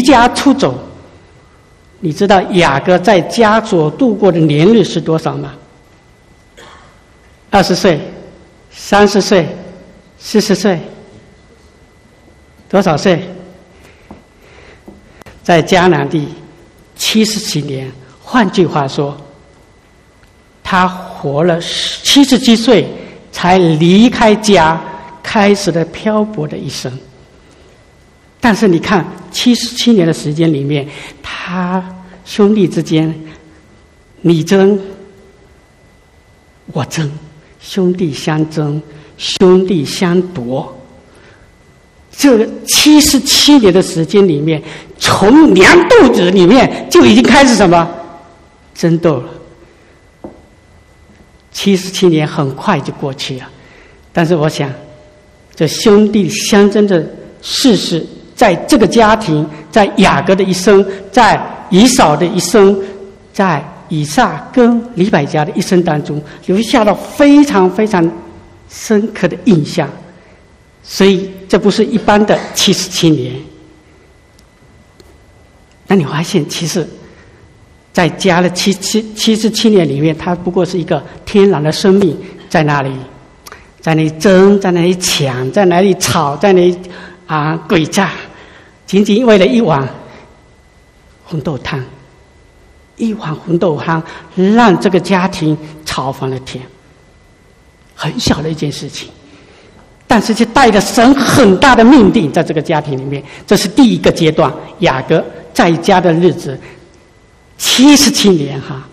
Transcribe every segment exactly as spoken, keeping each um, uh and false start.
家出走。你知道雅各在家所度过的年日是多少吗？二十岁、三十岁、四十岁，多少岁？在迦南地七十七年。换句话说，他活了七十七岁才离开家，开始了漂泊的一生。但是你看，七十七年的时间里面，他兄弟之间你争我争，兄弟相争，兄弟相夺。这个七十七年的时间里面，从娘肚子里面就已经开始什么争斗了。七十七年很快就过去了，但是我想，这兄弟相争的事实，在这个家庭，在雅各的一生，在以扫的一生，在以撒跟利百加的一生当中，留下了非常非常深刻的印象。所以这不是一般的七十七年。那你发现，其实在加了七七七十七年里面，它不过是一个天然的生命，在那里，在那里争，在那里抢，在那里吵，在那里啊诡诈，仅仅为了一碗红豆汤，一碗红豆汤让这个家庭吵翻了天。很小的一件事情，但是就带着神很大的命定在这个家庭里面。这是第一个阶段，雅各在家的日子七十七年哈。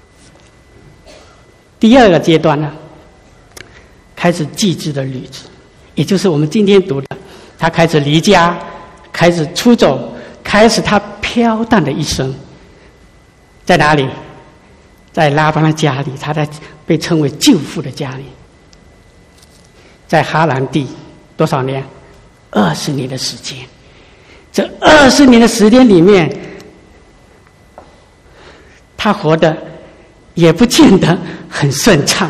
第二个阶段呢，开始祭祀的日子，也就是我们今天读的，他开始离家，开始出走，开始他飘荡的一生。在哪里？在拉班的家里，他在被称为舅父的家里。在哈兰地多少年？二十年的时间。这二十年的时间里面，他活得也不见得很顺畅。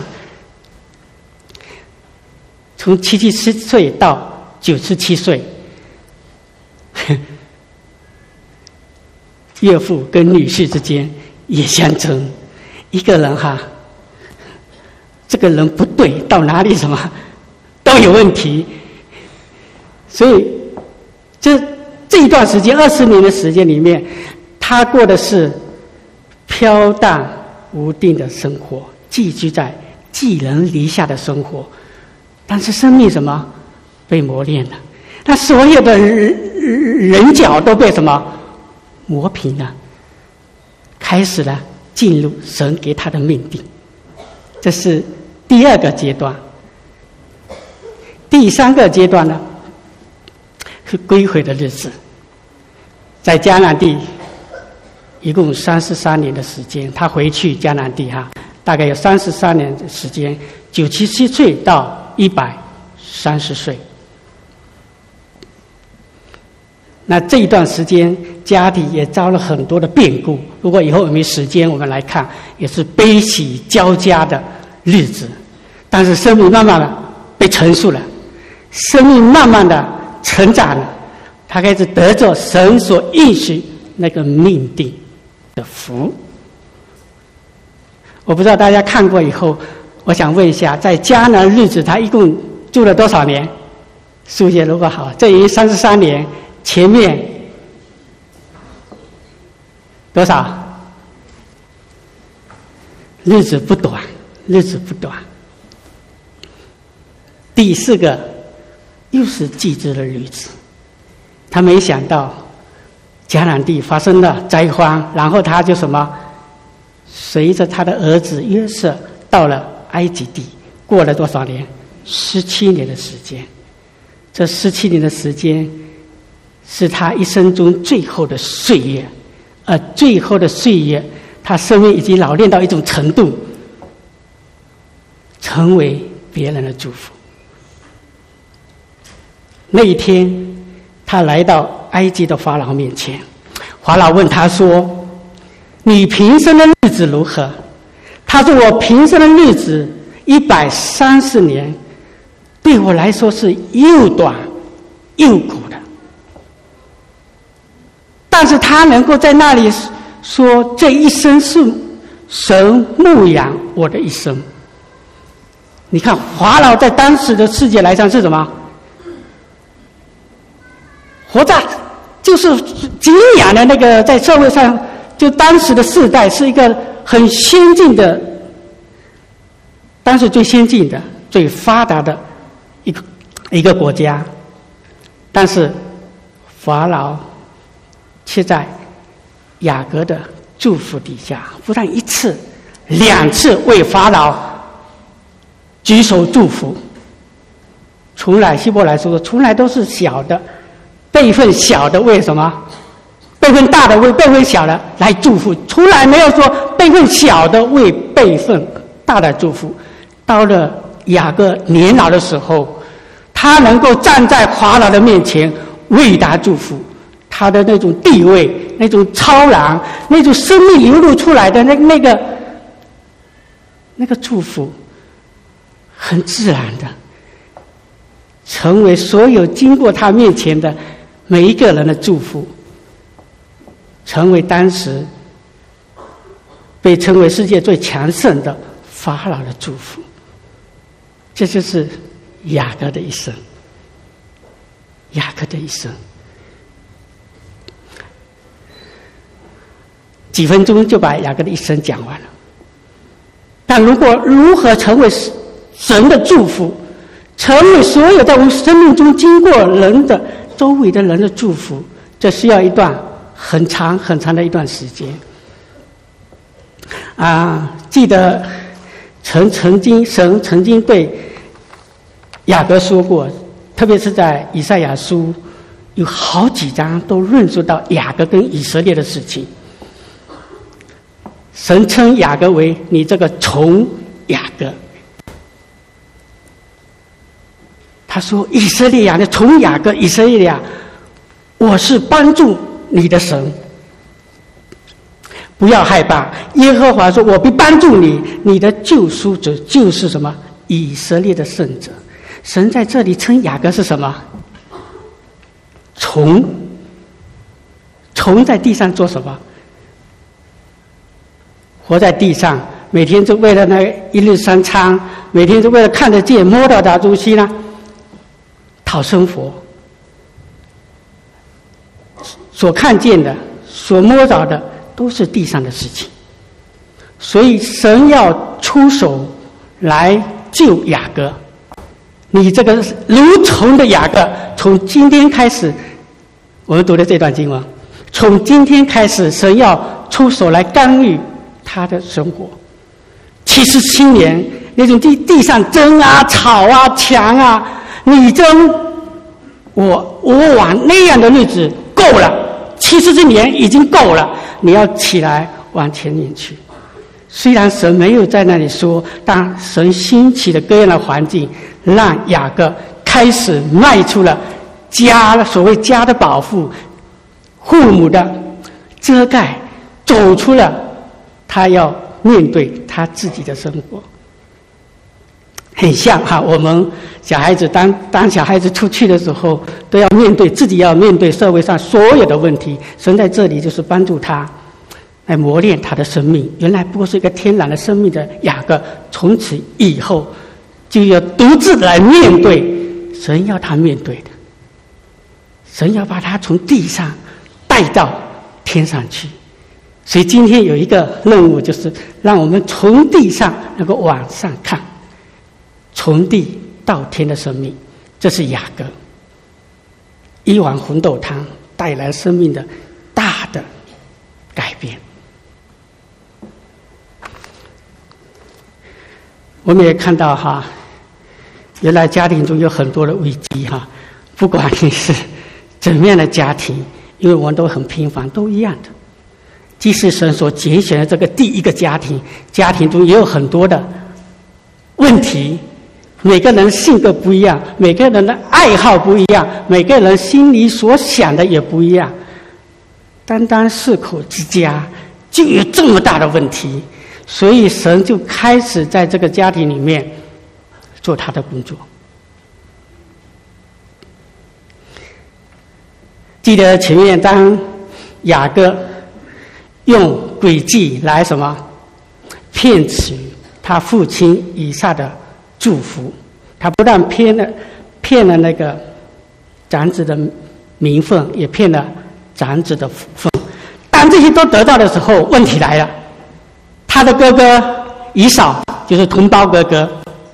从七七十岁到九十七岁，岳父跟女婿之间也相争。一个人哈，这个人不对，到哪里什么都有问题。所以这这一段时间二十年的时间里面，他过的是飘荡无定的生活，寄居在寄人篱下的生活。但是生命什么被磨练了，那所有的人角都被什么磨平了，开始了进入神给他的命定。这是第二个阶段。第三个阶段呢，是归回的日子。在迦南地一共三十三年的时间，他回去迦南地哈，大概有三十三年的时间，九十七岁到一百三十岁。那这一段时间，家里也遭了很多的变故。如果以后有没有时间，我们来看，也是悲喜交加的日子。但是生命慢慢的被成熟了，生命慢慢的成长了，他开始得着神所应许那个命定的福。我不知道大家看过以后，我想问一下，在迦南日子他一共住了多少年？数学如果好，这已经三十三年，前面多少？日子不短，日子不短。第四个又是祭祀的日子，他没想到迦南地发生了灾荒，然后他就什么，随着他的儿子约瑟到了埃及地，过了多少年？十七年的时间。这十七年的时间是他一生中最后的岁月，而最后的岁月，他生命已经老练到一种程度，成为别人的祝福。那一天，他来到埃及的法老面前，法老问他说：“你平生的日子如何？”他说：“我平生的日子一百三十年，对我来说是又短又苦的。 但是他能够在那里说这一生是神牧养我的一生。你看法老在当时的世界来讲是什么？活在就是敬仰的那个，在社会上就当时的世代是一个很先进的，当时最先进的最发达的一个一个国家。但是法老却在雅各的祝福底下，不但一次两次为法老举手祝福，从来希伯来说从来都是小的辈分小的为什么辈分大的为辈分小的来祝福，从来没有说辈分小的为辈分大的祝福。到了雅各年老的时候，他能够站在法老的面前为他祝福，他的那种地位，那种超然，那种生命流露出来的那那个那个祝福，很自然的成为所有经过他面前的每一个人的祝福，成为当时被称为世界最强盛的法老的祝福。这就是雅各的一生，雅各的一生。几分钟就把雅各的一生讲完了。但如果如何成为神的祝福，成为所有在我们生命中经过人的周围的人的祝福，这需要一段很长很长的一段时间。啊，记得曾曾经神曾经对雅各说过，特别是在以赛亚书有好几章都论述到雅各跟以色列的事情。神称雅各为你这个虫雅各，他说以色列呀，那虫雅各，以色列呀，我是帮助你的神，不要害怕。耶和华说我必帮助你，你的救赎者就是什么？以色列的圣者。神在这里称雅各是什么？虫。虫在地上做什么？活在地上，每天就为了那一日三餐，每天就为了看得见摸到的东西呢，讨生活。所看见的所摸到的都是地上的事情，所以神要出手来救雅各。你这个如虫的雅各，从今天开始，我们读的这段经文，从今天开始神要出手来干预他的生活。七十七年那种地地上争啊吵啊抢啊，你争我我往那样的日子够了，七十七年已经够了，你要起来往前面去。虽然神没有在那里说，但神兴起的各样的环境，让雅各开始迈出了家，所谓家的保护，父母的遮盖，走出了他要面对他自己的生活。很像哈，我们小孩子当当小孩子出去的时候，都要面对自己，要面对社会上所有的问题。神在这里就是帮助他来磨练他的生命。原来不过是一个天然的生命的雅各，从此以后就要独自来面对神要他面对的。神要把他从地上带到天上去。所以今天有一个任务，就是让我们从地上能够往上看，从地到天的生命。这是雅各一碗红豆汤带来生命的大的改变。我们也看到哈，原来家庭中有很多的危机哈，不管你是怎么样的家庭，因为我们都很平凡，都一样的。即使神所拣选的这个第一个家庭，家庭中也有很多的问题，每个人性格不一样，每个人的爱好不一样，每个人心里所想的也不一样。单单四口之家就有这么大的问题，所以神就开始在这个家庭里面做他的工作。记得前面当雅各用诡计来什么骗取他父亲以撒的祝福。他不但骗了骗了那个长子的名分，也骗了长子的福分。当这些都得到的时候，问题来了，他的哥哥以扫，就是同胞哥哥，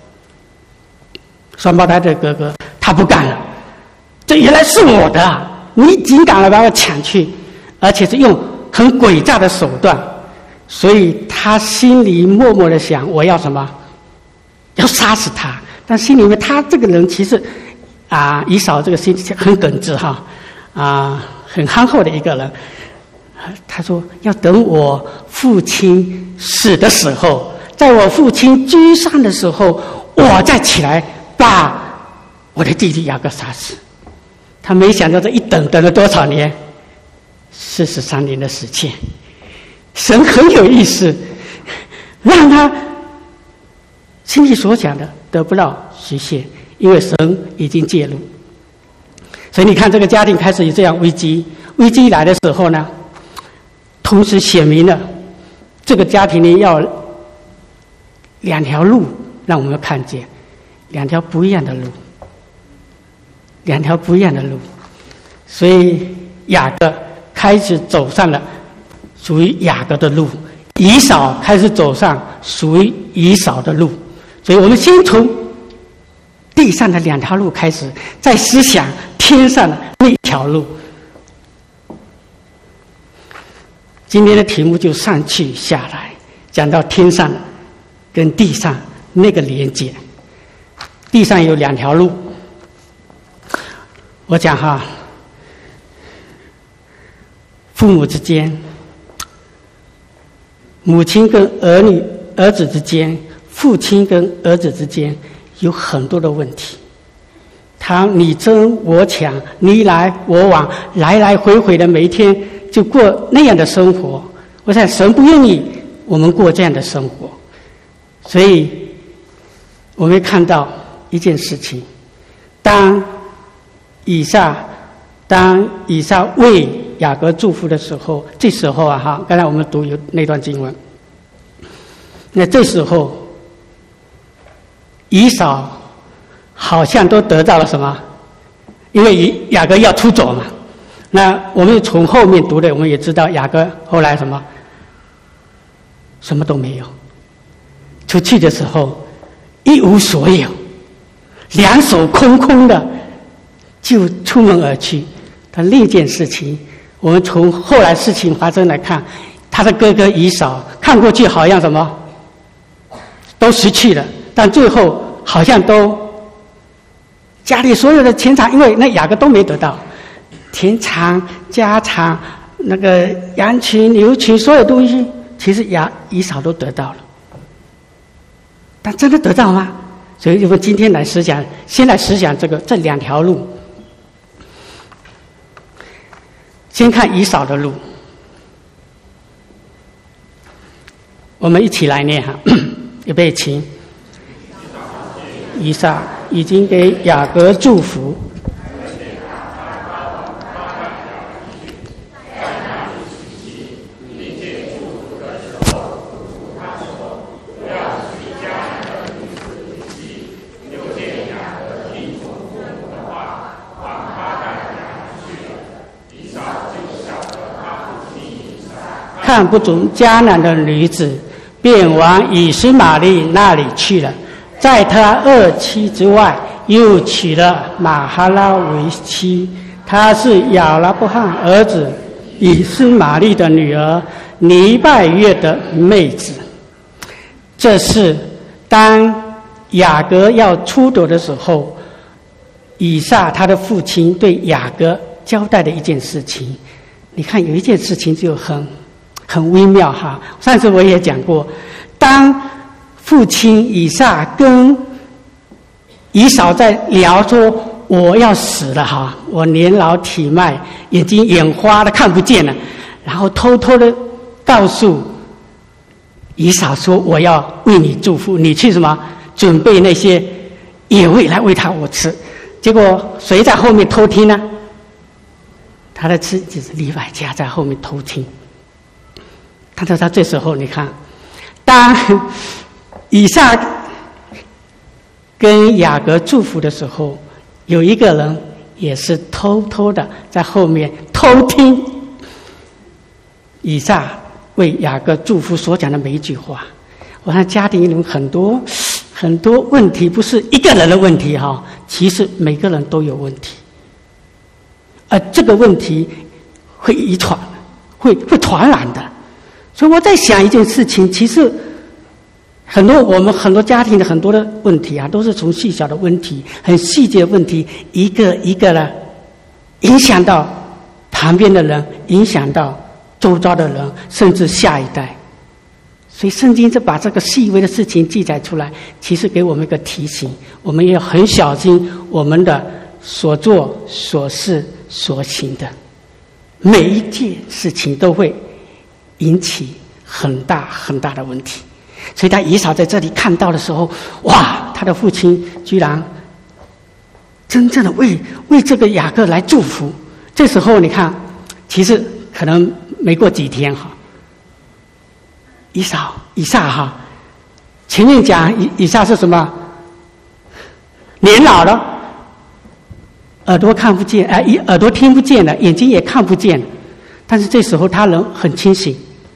双胞胎的哥哥，他不干了，这原来是我的啊，你竟敢来把我抢去，而且是用很诡诈的手段，所以他心里默默的想，我要什么？要杀死他。但心里面他这个人其实啊，以扫这个心很耿直哈，啊，很憨厚的一个人。他说要等我父亲死的时候，在我父亲居上的时候，我再起来把我的弟弟雅各杀死。他没想到这一等等了多少年？四十三年的时间。神很有意思，让他心里所想的得不到实现，因为神已经介入。所以你看这个家庭开始有这样危机，危机来的时候呢，同时显明了这个家庭里要两条路，让我们看见两条不一样的路，两条不一样的路。所以雅各开始走上了属于雅各的路，以扫开始走上属于以扫的路。所以我们先从地上的两条路开始，再思想天上的那条路。今天的题目就上去下来，讲到天上跟地上那个连接。地上有两条路，我讲哈，父母之间，母亲跟儿女儿子之间，父亲跟儿子之间有很多的问题。他你争我抢，你来我往，来来回回的，每一天就过那样的生活。我想神不愿意我们过这样的生活，所以我们看到一件事情：当以撒当以撒为雅各祝福的时候，这时候啊哈，刚才我们读有那段经文，那这时候以扫好像都得到了什么？因为雅各要出走嘛。那我们从后面读的，我们也知道雅各后来什么，什么都没有。出去的时候一无所有，两手空空的就出门而去。但另一件事情，我们从后来事情发生来看，他的哥哥以扫看过去好像什么都失去了，但最后好像都家里所有的钱财，因为那雅各都没得到。田产、家产、那个羊群、牛群，所有东西，其实雅以扫都得到了，但真的得到吗？所以我们今天来思想，先来思想这个这两条路。先看以扫的路，我们一起来念哈，预备起。以撒已经给雅各祝福。看不准迦南的女子，便往以实玛利那里去了。在他二妻之外，又娶了玛哈拉为妻。她是亚拉伯罕儿子以实玛利的女儿，尼拜月的妹子。这是当雅各要出走的时候，以撒他的父亲对雅各交代的一件事情。你看有一件事情就很很微妙哈，上次我也讲过，当父亲以撒跟以扫在聊说我要死了哈，我年老体迈，眼睛眼花了，看不见了，然后偷偷的告诉以扫说我要为你祝福，你去什么准备那些野味来喂他我吃。结果谁在后面偷听呢？ 他的妻子利百加在后面偷听。他说他这时候你看，当以撒跟雅各祝福的时候，有一个人也是偷偷的在后面偷听以撒为雅各祝福所讲的每一句话。我看家庭里很多很多问题不是一个人的问题哈，其实每个人都有问题，而这个问题会遗传，会会传染的。所以我在想一件事情，其实很多我们很多家庭的很多的问题啊，都是从细小的问题、很细节的问题，一个一个的影响到旁边的人，影响到周遭的人，甚至下一代。所以圣经就把这个细微的事情记载出来，其实给我们一个提醒，我们也要很小心我们的所做所事所行的每一件事情都会引起很大很大的问题。所以当以扫在这里看到的时候，哇，他的父亲居然真正的为为这个雅各来祝福。这时候你看，其实可能没过几天哈，以扫以撒哈，前面讲以以撒是什么？年老了，耳朵看不见，哎、呃，耳朵听不见了，眼睛也看不见了，但是这时候他人很清醒。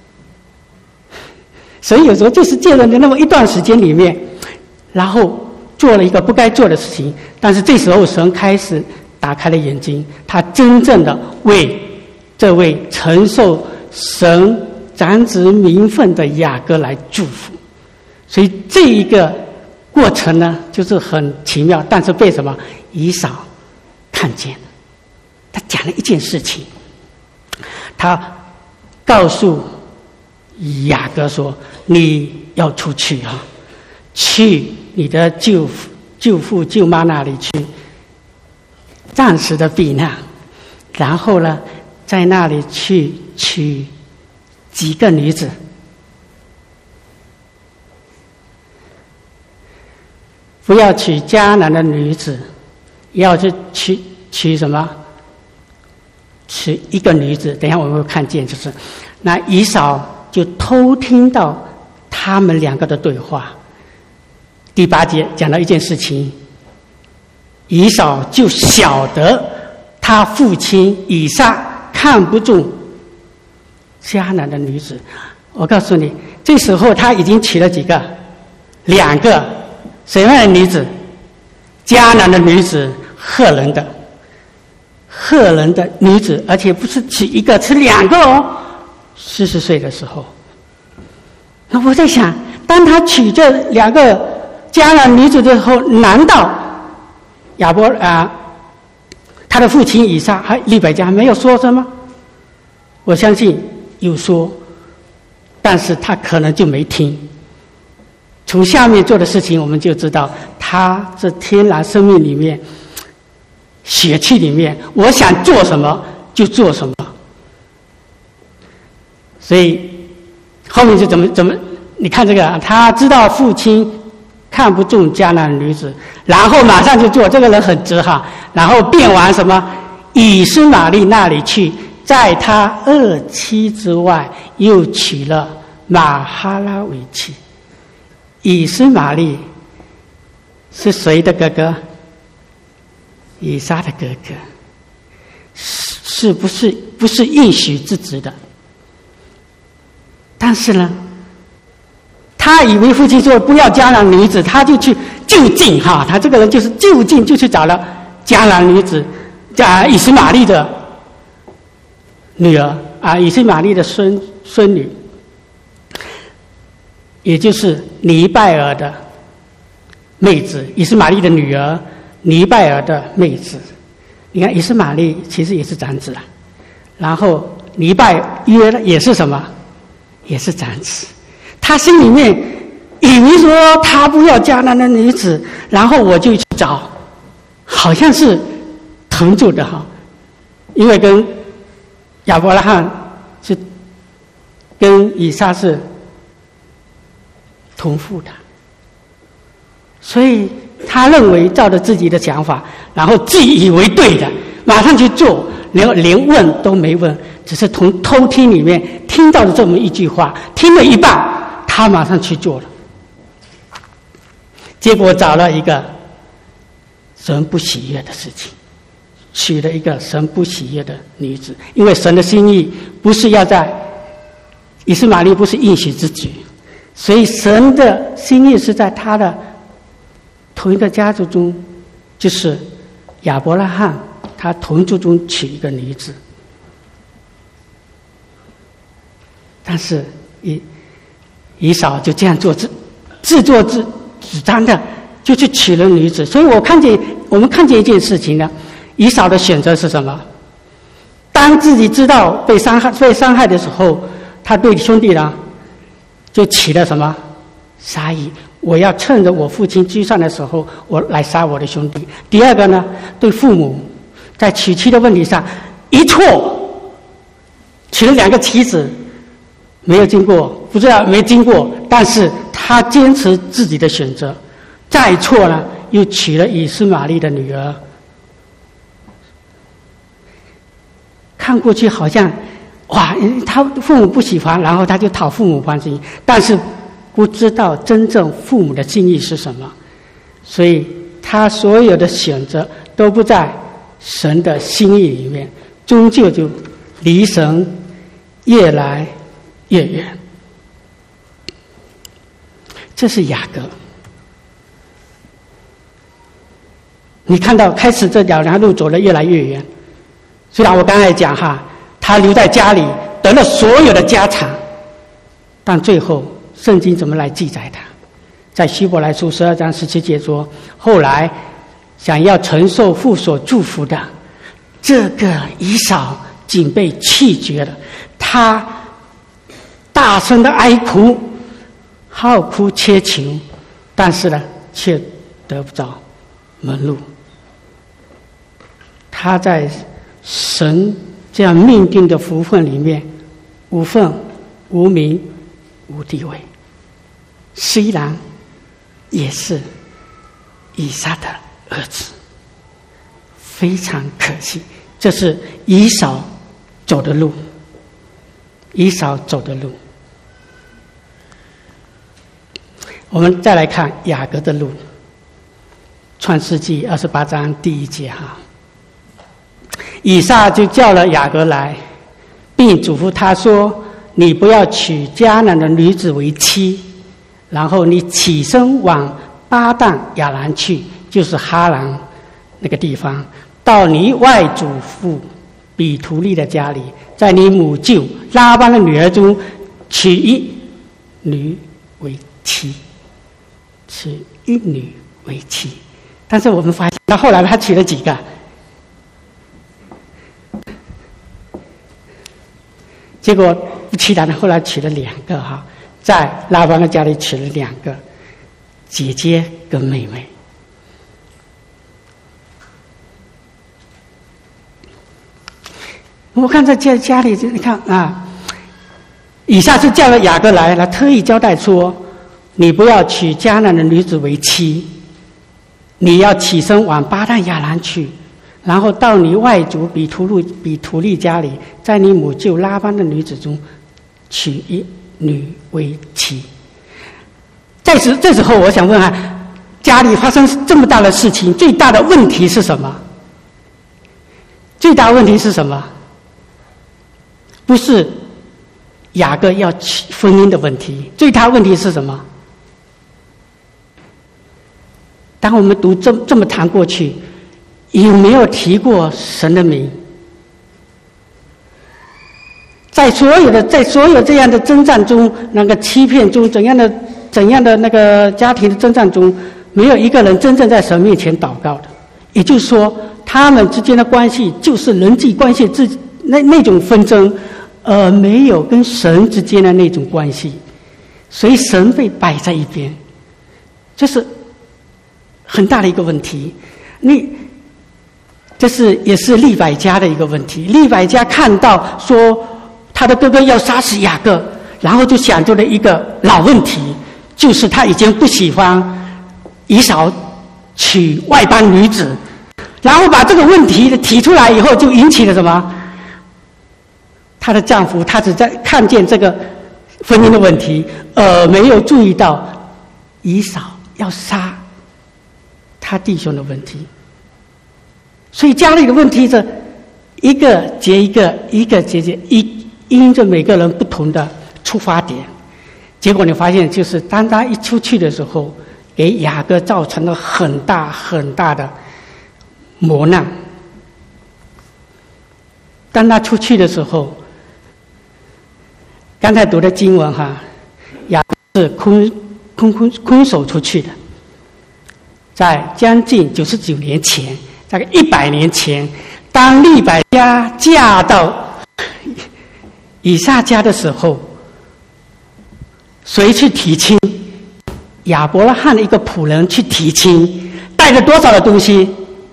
所以有时候就是借了那么一段时间里面，然后做了一个不该做的事情，但是这时候神开始打开了眼睛，他真正的为这位承受神长子名分的雅各来祝福。所以这一个过程呢，就是很奇妙，但是被什么以扫看见了。他讲了一件事情，他告诉雅各说：“你要出去啊，去你的舅父、舅父、舅妈那里去，暂时的避难，然后呢，在那里去娶几个女子，不要娶迦南的女子，要去娶娶什么？娶一个女子。等一下我们会看见，就是那以扫就偷听到他们两个的对话。第八节讲到一件事情，以扫就晓得他父亲以撒看不中迦南的女子。我告诉你，这时候他已经娶了几个？两个。什么样的女子？迦南的女子，赫人的，赫人的女子，而且不是娶一个，是两个哦。四十岁的时候，那我在想，当他娶这两个迦南女子的时候，难道亚伯啊，他的父亲以撒还利百加没有说什么？我相信有说，但是他可能就没听。从下面做的事情，我们就知道他这天然生命里面、血气里面，我想做什么就做什么。所以后面就怎么怎么？你看这个，他知道父亲看不中迦南女子，然后马上就做。这个人很直哈，然后便往什么以斯玛利那里去，在他二妻之外，又娶了玛哈拉为妻。以斯玛利是谁的哥哥？以撒的哥哥，是不是不是应许之子的？但是呢，他以为父亲说不要迦南女子，他就去就近哈，他这个人就是就近就去找了迦南女子，啊，以斯玛利的女儿啊，以斯玛利的孙孙女。也就是尼拜尔的妹子，以斯玛利的女儿，尼拜尔的妹子。你看，以斯玛利其实也是长子啊，然后尼拜约也是什么？也是长子。他心里面以为说他不要迦南的女子，然后我就去找，好像是同住的哈，因为跟亚伯拉罕是跟以撒是同父的，所以他认为照着自己的想法，然后自以为对的，马上去做， 连连问都没问，只是从偷听里面听到了这么一句话，听了一半，他马上去做了。结果找了一个神不喜悦的事情，娶了一个神不喜悦的女子，因为神的心意不是要在以实玛利不是应许之举，所以神的心意是在他的同一个家族中，就是亚伯拉罕他同族中娶一个女子。但是以以扫就这样做，自自作自主张的就去娶了女子。所以我看见我们看见一件事情呢，以扫的选择是什么？当自己知道被伤害被伤害的时候，他对兄弟呢就起了什么杀意，我要趁着我父亲居上的时候，我来杀我的兄弟。第二个呢，对父母在娶妻的问题上一错，娶了两个妻子，没有经过，不知道没经过，但是他坚持自己的选择。再错呢，又娶了以实玛利的女儿。看过去好像哇，他父母不喜欢，然后他就讨父母欢心，但是不知道真正父母的心意是什么，所以他所有的选择都不在神的心意里面，终究就离神越来越远。这是雅各。你看到开始这两条路走得越来越远，虽然我刚才讲哈，他留在家里得了所有的家产，但最后圣经怎么来记载他？在希伯来书十二章十七节说，后来想要承受父所祝福的，这个以扫竟被弃绝了，他大声的哀哭，号哭切求，但是呢，却得不着门路。他在神这样命定的福分里面，无份、无名、无地位，虽然也是以撒的儿子，非常可惜。这是以扫走的路，以扫走的路。我们再来看雅各的路，创世纪二十八章第一节哈。以撒就叫了雅各来，并嘱咐他说：“你不要娶迦南的女子为妻，然后你起身往巴旦亚兰去，就是哈兰那个地方，到你外祖父比图利的家里，在你母舅拉班的女儿中娶一女为妻，娶一女为妻。”但是我们发现，到后来他娶了几个？结果不其然的，后来娶了两个哈，在拉班的家里娶了两个姐姐跟妹妹。我看在家家里，你看啊，以撒就叫了雅各来，来特意交代说：你不要娶迦南的女子为妻，你要起身往巴旦亚兰去。然后到你外祖比图利比图利家里，在你母舅拉班的女子中娶一女为妻。在此这时候，我想问啊，家里发生这么大的事情，最大的问题是什么？最大的问题是什么？不是雅各要娶婚姻的问题，最大的问题是什么？当我们读这这么谈过去，有没有提过神的名？在所有的在所有这样的征战中，那个欺骗中，怎样的怎样的那个家庭的征战中，没有一个人真正在神面前祷告的。也就是说，他们之间的关系就是人际关系之那那种纷争，而没有跟神之间的那种关系，所以神被摆在一边，这是很大的一个问题。你这是也是利百加的一个问题。利百加看到说他的哥哥要杀死雅各，然后就想出了一个老问题，就是他已经不喜欢以扫娶外邦女子， 然后把这个问题提出来以后，就引起了什么？她的丈夫他只在看见这个婚姻的问题，而没有注意到以扫要杀他弟兄的问题。所以家里的问题是一个接一个，一个接接一，因着每个人不同的出发点，结果你发现，就是当他一出去的时候，给雅各造成了很大很大的磨难。当他出去的时候，刚才读的经文哈，雅各是空空空空手出去的，在将近九十九年前，大概一百年前，当利百加嫁到以撒家的时候，谁去提亲？亚伯拉罕的一个仆人去提亲，带着多少的东西？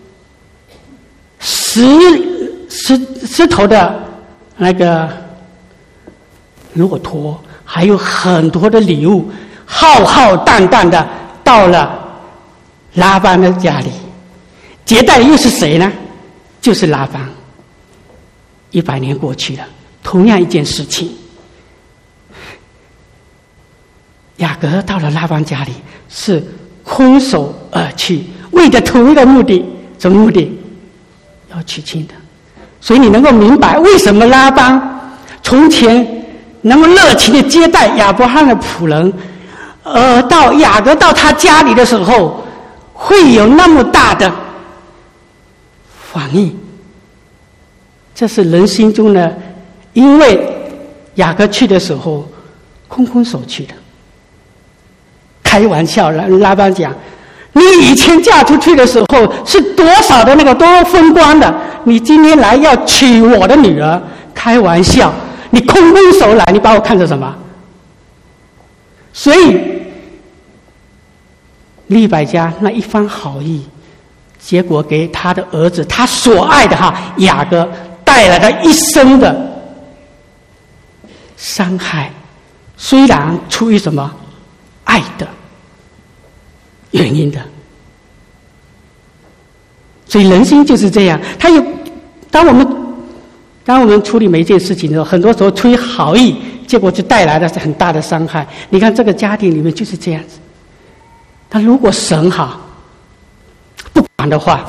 十十十头的那个骆驼，还有很多的礼物，浩浩荡荡的到了拉班的家里。接待又是谁呢？就是拉班。一百年过去了，同样一件事情，雅各到了拉班家里是空手而去，为了同一个目的，什么目的？要娶亲的。所以你能够明白为什么拉班从前那么热情的接待亚伯拉罕的仆人，而到雅各到他家里的时候会有那么大的反应。这是人心中的，因为雅各去的时候空空手去的。开玩笑，拉班讲，你以前嫁出去的时候是多少的那个多风光的，你今天来要娶我的女儿，开玩笑，你空空手来，你把我看成什么？所以利百加那一番好意，结果给他的儿子，他所爱的哈雅各带来了一生的伤害。虽然出于什么爱的原因的，所以人心就是这样。他有，当我们当我们处理每一件事情的时候，很多时候出于好意，结果就带来了很大的伤害。你看这个家庭里面就是这样子。他如果神好不管的话，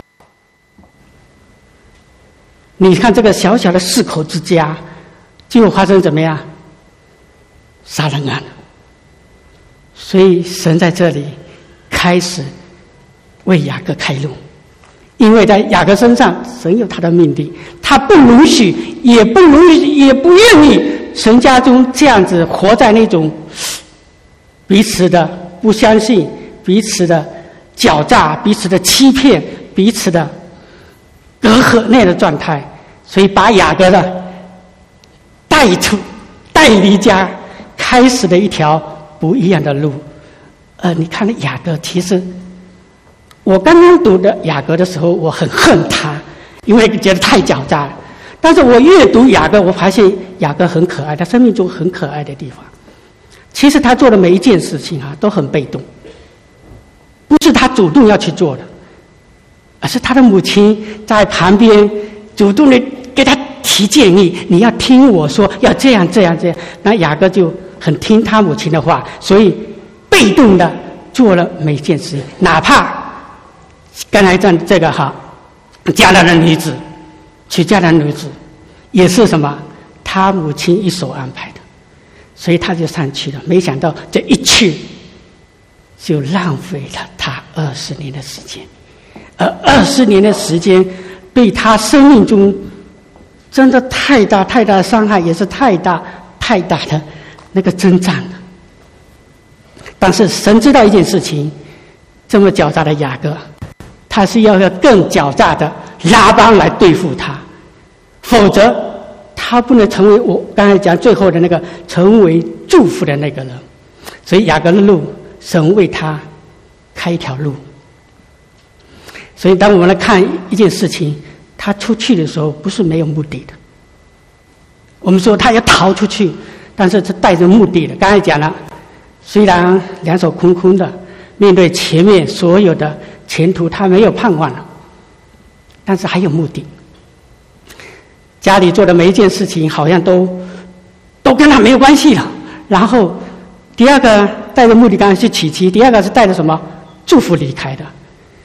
你看这个小小的四口之家，就发生怎么样？杀人案。所以神在这里开始为雅各开路，因为在雅各身上，神有他的命令，他不允许，也不允许，也不愿意神家中这样子活在那种彼此的不相信、彼此的狡诈、彼此的欺骗、彼此的隔阂那样的状态，所以把雅各的带出、带离家，开始了一条不一样的路。呃，你看雅各，其实我刚刚读的雅各的时候，我很恨他，因为觉得太狡诈了。但是我越读雅各，我发现雅各很可爱，他生命中很可爱的地方。其实他做的每一件事情啊，都很被动，不是他主动要去做的，而是他的母亲在旁边主动的给他提建议，你要听我说，要这样这样这样。那雅各就很听他母亲的话，所以被动的做了每件事情，哪怕刚才这这个哈，迦南的女子，娶迦南女子，也是什么？他母亲一手安排的，所以他就上去了。没想到这一去，就浪费了他二十年的时间，而二十年的时间对他生命中真的太大太大的伤害，也是太大太大的那个征战了。但是神知道一件事情，这么狡诈的雅各，他是要用更狡诈的拉班来对付他，否则他不能成为我刚才讲最后的那个成为祝福的那个人。所以雅各的路，神为他开一条路。所以当我们来看一件事情，他出去的时候不是没有目的的。我们说他要逃出去，但是是带着目的的。刚才讲了，虽然两手空空的，面对前面所有的前途，他没有盼望了， 但是还有目的。家里做的每一件事情好像都都跟他没有关系了。然后第二个带着目的刚才去娶妻，第二个是带着什么祝福离开的。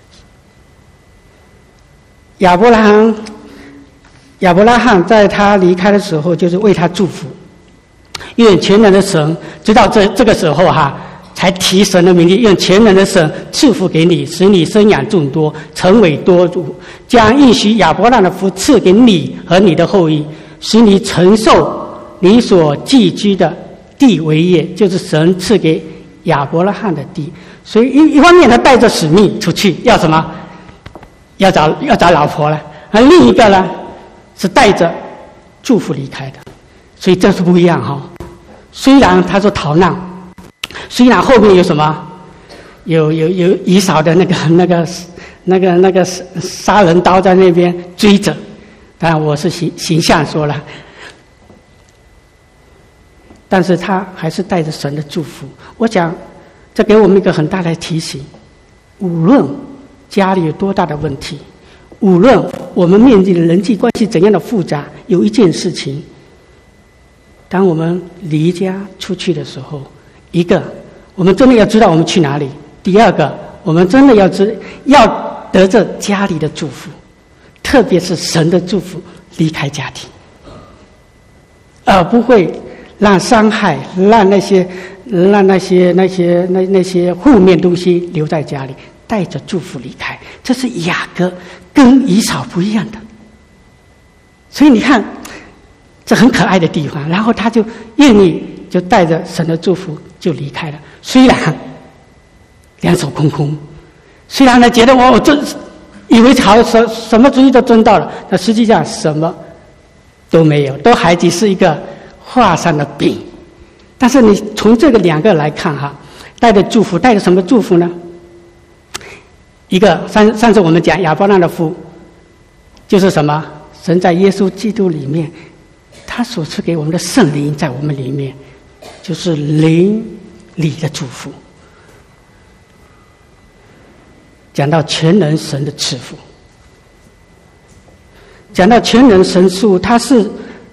亚伯拉罕亚伯拉罕在他离开的时候就是为他祝福，因为全能的神直到这这个时候哈才提神的名利，用全能的神赐福给你，使你生养众多，成为多族，将应许亚伯拉罕的福赐给你和你的后裔，使你承受你所寄居的地为业，就是神赐给亚伯拉罕的地。所以一一方面他带着使命出去，要什么？要找要找老婆了。而另一个呢，是带着祝福离开的。所以这是不一样哈、哦。虽然他说逃难，虽然后面有什么，有有有以扫的那个那个那个那个杀人刀在那边追着，当然我是形形象说了，但是他还是带着神的祝福。我想这给我们一个很大的提醒，无论家里有多大的问题，无论我们面对的人际关系怎样的复杂，有一件事情，当我们离家出去的时候，一个我们真的要知道我们去哪里，第二个我们真的要知要得着家里的祝福，特别是神的祝福，离开家庭，而不会让伤害让那些让那些那些那那些负面东西留在家里，带着祝福离开。这是雅各跟以扫不一样的。所以你看这很可爱的地方，然后他就愿意就带着神的祝福就离开了，虽然两手空空，虽然呢觉得我我这以为好什什么主意都争到了，但实际上什么都没有，都还只是一个画上的饼。但是你从这个两个来看哈，带着祝福，带着什么祝福呢？一个上上次我们讲亚伯拉罕的福，就是什么？神在耶稣基督里面，他所赐给我们的圣灵在我们里面，就是灵里的祝福。讲到全能神的赐福，讲到全能神数，他是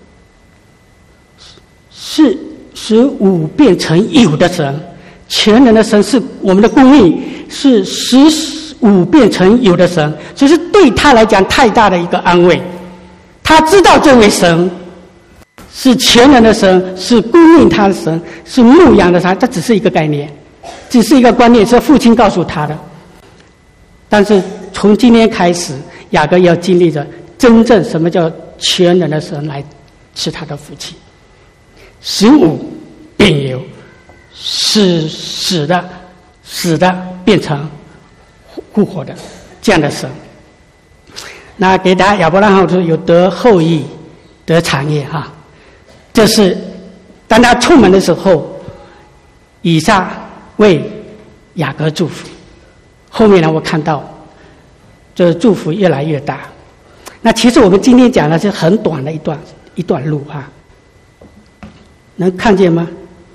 是使无变成有的神，全能的神是我们的供应，是使无变成有的神，所以是对他来讲太大的一个安慰。他知道这位神是全能的神，是供应他的神，是牧养的他，这只是一个概念，只是一个观念，是父亲告诉他的。但是从今天开始，雅各要经历着真正什么叫全能的神来是他的福气，使无变有，使死的死的变成复活的这样的神。那给大家亚伯拉罕说有得后裔得产业哈，这是当他出门的时候，以撒为雅各祝福，后面呢我看到这祝福越来越大。那其实我们今天讲的是很短的一段一段路哈，能看见吗？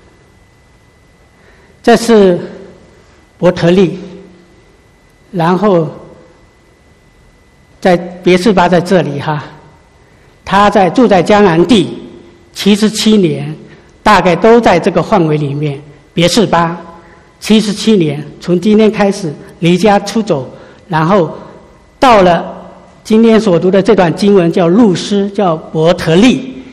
这是伯特利，然后在别是巴在这里哈，他在住在迦南地七十七年，大概都在这个范围里面。别是巴七十七年，从今天开始离家出走，然后到了今天所读的这段经文叫路斯，叫伯特利。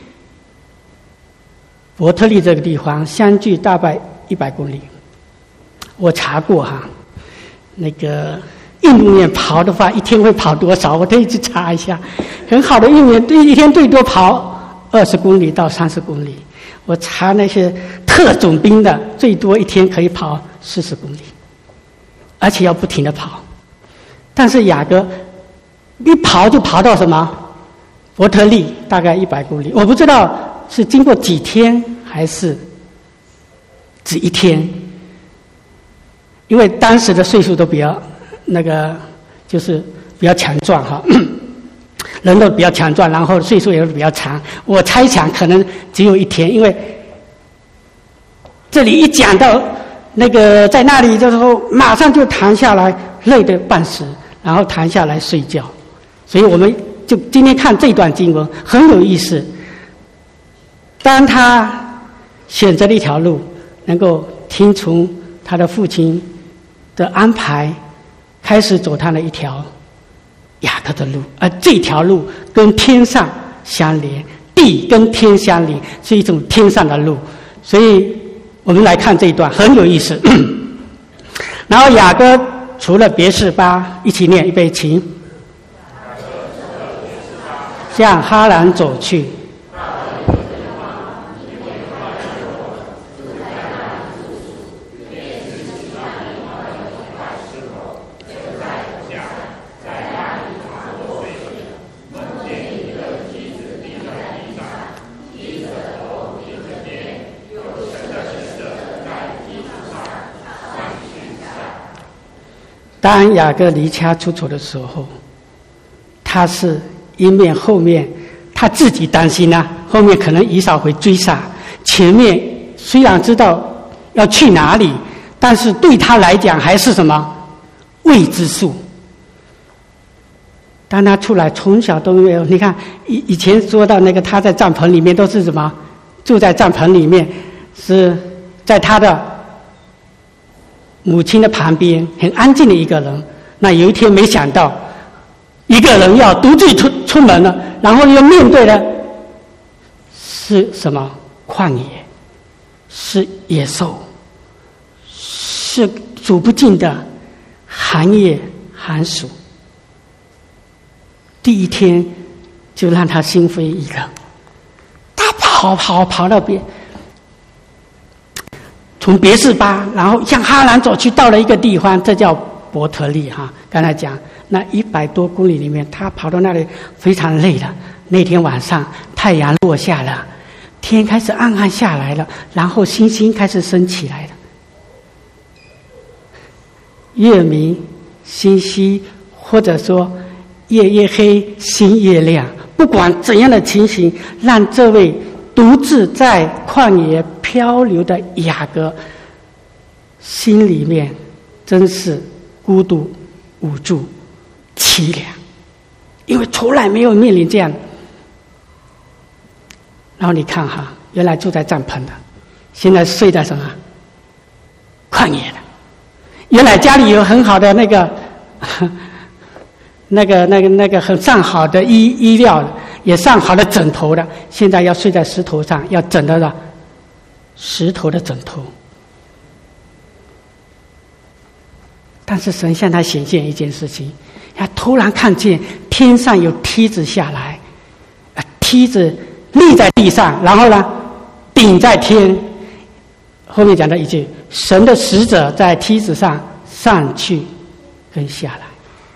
伯特利这个地方相距大概一百公里，我查过哈，那个运动员跑的话，一天会跑多少？我特意去查一下。很好的运动员，对一天最多跑二十公里到三十公里。我查那些特种兵的，最多一天可以跑四十公里，而且要不停的跑。但是雅各一跑就跑到什么？伯特利，大概一百公里。我不知道是经过几天还是只一天，因为当时的岁数都比较那个，就是比较强壮哈，人都比较强壮，然后岁数也比较长。我猜想可能只有一天，因为这里一讲到那个在那里的时候，马上就躺下来，累得半死，然后躺下来睡觉。 所以我们就今天看这段经文很有意思。当他选择了一条路，能够听从他的父亲的安排，开始走他的一条雅各的路，而这条路跟天上相连，地跟天相连，是一种天上的路。所以我们来看这一段很有意思。然后雅各除了别是巴，一起念，预备起，向哈兰走去。当雅各离家出走的时候，他是一面后面他自己担心啊，后面可能以扫会追杀，前面虽然知道要去哪里，但是对他来讲还是什么未知数。当他出来，从小都没有，你看以以前说到那个他在帐篷里面都是什么，住在帐篷里面，是在他的母亲的旁边，很安静的一个人。那有一天没想到，一个人要独自出出门了，然后又面对的是什么？旷野，是野兽，是数不尽的寒夜寒暑。第一天就让他心灰意冷，他跑跑跑到别。从别是巴，然后向哈兰走去，到了一个地方，这叫伯特利哈。刚才讲那一百多公里里面，他跑到那里非常累了。那天晚上太阳落下了，天开始暗暗下来了，然后星星开始升起来了。月明星稀，或者说夜夜黑，星夜亮，不管怎样的情形，让这位独自在旷野漂流的雅各心里面真是孤独无助凄凉，因为从来没有面临这样。然后你看哈，原来住在帐篷的，现在睡在什么旷野的，原来家里有很好的那个那个那个那个很上好的衣衣料的，也上好的枕头的，现在要睡在石头上，要枕的石头的枕头。但是神向他显现一件事情，他突然看见天上有梯子下来，梯子立在地上，然后呢顶在天。后面讲到一句，神的使者在梯子上上去跟下来。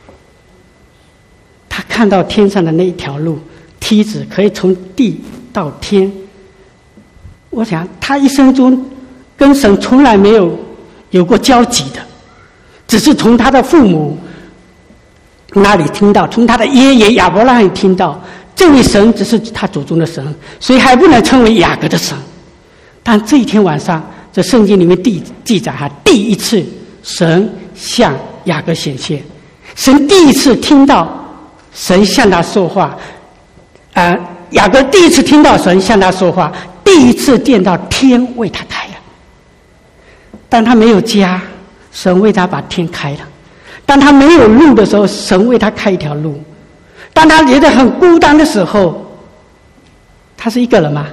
他看到天上的那一条路，梯子可以从地到天。我想他一生中跟神从来没有有过交集的，只是从他的父母那里听到，从他的爷爷亚伯拉罕听到，这位神只是他祖宗的神，所以还不能称为雅各的神。但这一天晚上，这圣经里面记记载哈，第一次神向雅各显现，神第一次听到神向他说话，呃，雅各第一次听到神向他说话，第一次见到天为他开了。当他没有家，神为他把天开了；当他没有路的时候，神为他开一条路；当他觉得很孤单的时候，他是一个人吗？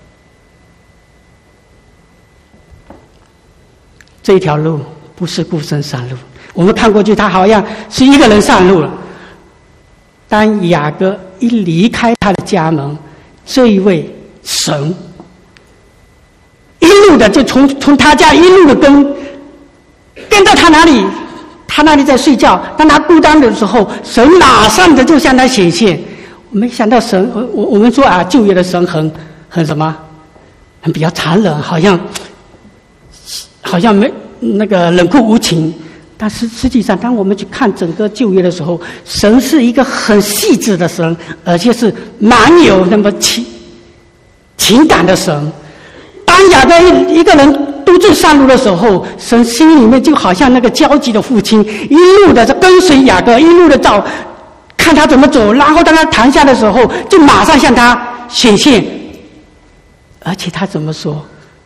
这一条路不是孤身上路，我们看过去，他好像是一个人上路了。当雅各一离开他的家门，这一位神一路的就从从他家一路的跟跟到他那里，他那里在睡觉。当他孤单的时候，神马上的就向他显现。没想到神，我我们说啊，旧约的神很很什么，很比较残忍，好像好像没那个冷酷无情。但是实际上，当我们去看整个旧约的时候，神是一个很细致的神，而且是蛮有那么情情感的神。当雅各一个人独自上路的时候，神心里面就好像那个焦急的父亲，一路的跟随雅各，一路的照看他怎么走，然后当他躺下的时候，就马上向他显现。而且他怎么说？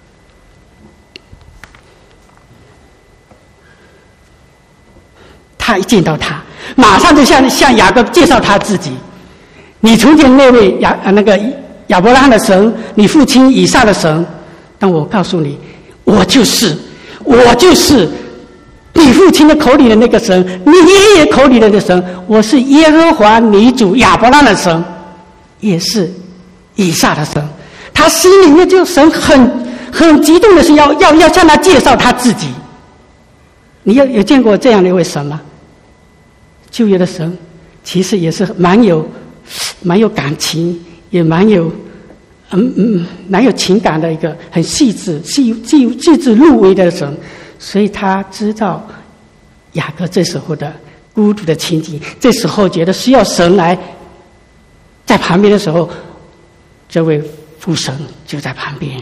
他一见到他，马上就向向雅各介绍他自己。你从前那位亚那个亚伯拉罕的神，你父亲以撒的神，但我告诉你，我就是，我就是你父亲的口里的那个神，你爷爷口里的那个神，我是耶和华你主亚伯拉罕的神，也是以撒的神。他心里面就神很很激动的是要要要向他介绍他自己。你有有见过这样的一位神吗？旧约的神其实也是蛮有蛮有感情，也蛮有嗯嗯蛮有情感的一个很细致细细细致入微的神，所以他知道雅各这时候的孤独的情景，这时候觉得需要神来在旁边的时候，这位父神就在旁边，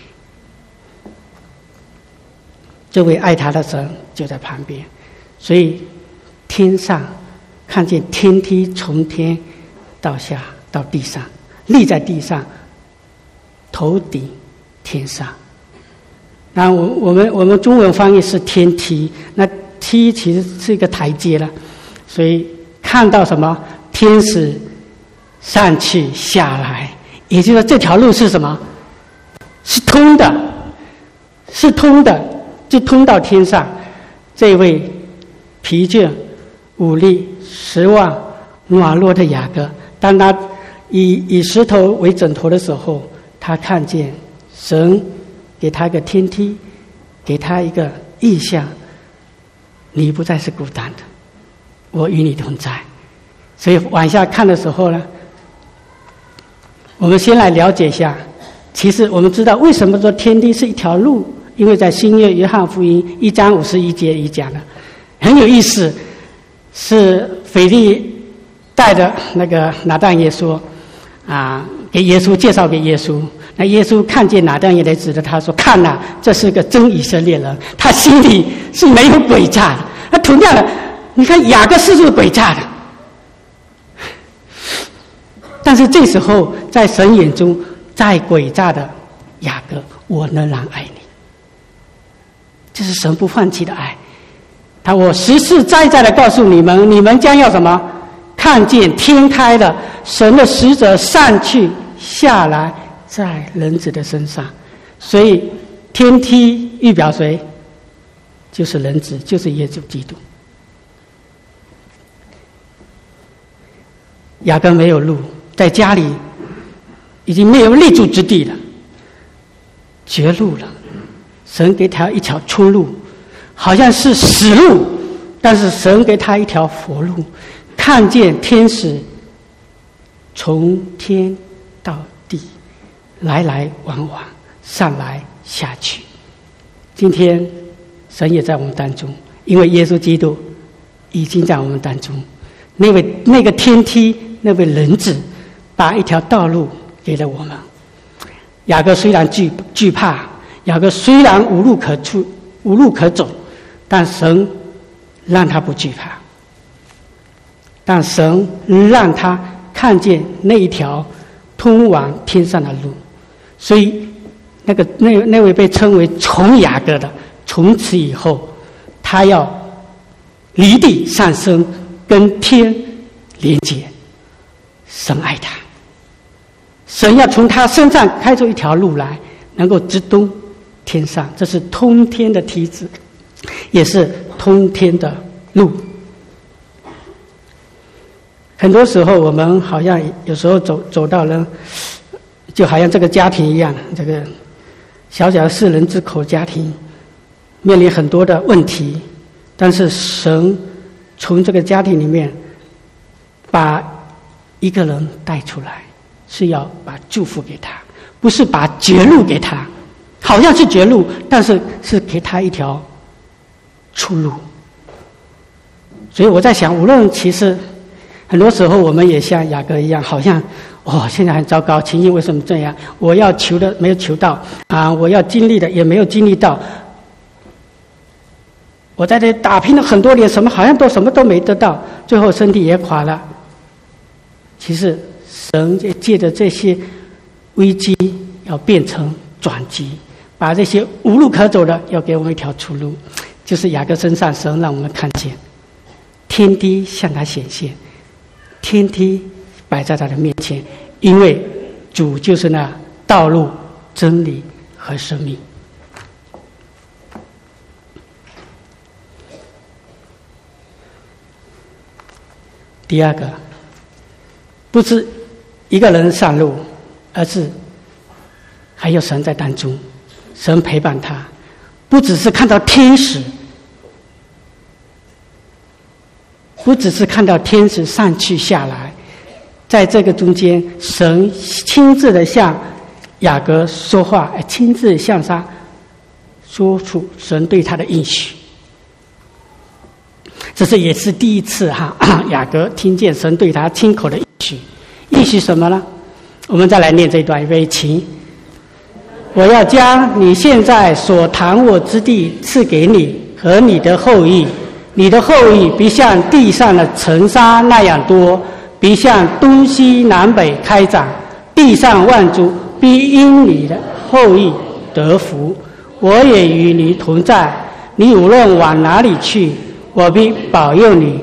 这位爱他的神就在旁边，所以天上看见天梯从天到下到地上，立在地上，头顶天上。那我我们我们中文翻译是天梯，那梯其实是一个台阶了，所以看到什么天使上去下来，也就是说这条路是什么？是通的，是通的，就通到天上。这位疲倦、无力、失望、软弱的雅各，当他以以石头为枕头的时候，他看见神给他一个天梯，给他一个意象，你不再是孤单的，我与你同在。所以往下看的时候呢，我们先来了解一下，其实我们知道为什么说天梯是一条路，因为在新约约翰福音一章五十一节里讲的，很有意思，是腓利带着那个拿但业说啊，给耶稣介绍给耶稣。那耶稣看见拿但业来指着他说：“看呐、啊，这是个真以色列人，他心里是没有诡诈的。”那同样的，你看雅各是不是诡诈的？但是这时候，在神眼中，再诡诈的雅各，我仍然爱你。这是神不放弃的爱。他我实实在在的告诉你们，你们将要什么？看见天开了，神的使者上去下来，在人子的身上。所以天梯预表谁？就是人子，就是耶稣基督。雅各没有路，在家里已经没有立足之地了，绝路了。神给他一条出路，好像是死路，但是神给他一条活路。看见天使从天到地，来来往往，上来下去。今天神也在我们当中，因为耶稣基督已经在我们当中。那位那个天梯，那位人子，把一条道路给了我们。雅各虽然惧惧怕，雅各虽然无路可出、无路可走，但神让他不惧怕。但神让他看见那一条通往天上的路，所以那个那那位被称为从雅各的，从此以后，他要离地上升，跟天连接。神爱他，神要从他身上开出一条路来，能够直通天上。这是通天的梯子，也是通天的路。很多时候我们好像有时候走走到了，就好像这个家庭一样，这个小小的四人之口家庭面临很多的问题，但是神从这个家庭里面把一个人带出来，是要把祝福给他，不是把绝路给他，好像是绝路，但是是给他一条出路。所以我在想，无论其实很多时候我们也像雅各一样，好像哦，现在很糟糕，情形为什么这样？我要求的没有求到啊，我要经历的也没有经历到。我在这打拼了很多年，什么好像都什么都没得到，最后身体也垮了， 其实神也借着这些危机，要变成转机，把这些无路可走的，要给我们一条出路。就是雅各身上，神让我们看见天梯向他显现，天梯摆在他的面前，因为主就是那道路、真理和生命。第二个，不是一个人上路，而是还有神在当中，神陪伴他，不只是看到天使，不只是看到天使上去下来，在这个中间，神亲自的向雅各说话，亲自向他说出神对他的应许。这是也是第一次哈，雅各听见神对他亲口的应许。应许什么呢？我们再来念这一段，预备起。我要将你现在所躺卧之地赐给你和你的后裔，你的后裔必像地上的尘沙那样多，必向东西南北开展，地上万族必因你的后裔得福。我也与你同在，你无论往哪里去，我必保佑你，